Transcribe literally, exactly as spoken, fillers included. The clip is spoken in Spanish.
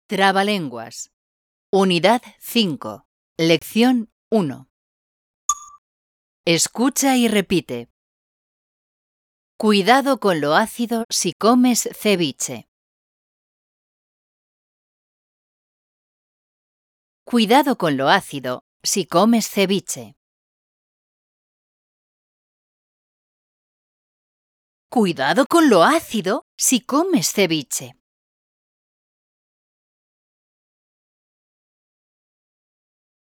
Trabalenguas. Unidad cinco. Lección uno. Escucha y repite. Cuidado con lo ácido si comes ceviche. Cuidado con lo ácido si comes ceviche. Cuidado con lo ácido si comes ceviche.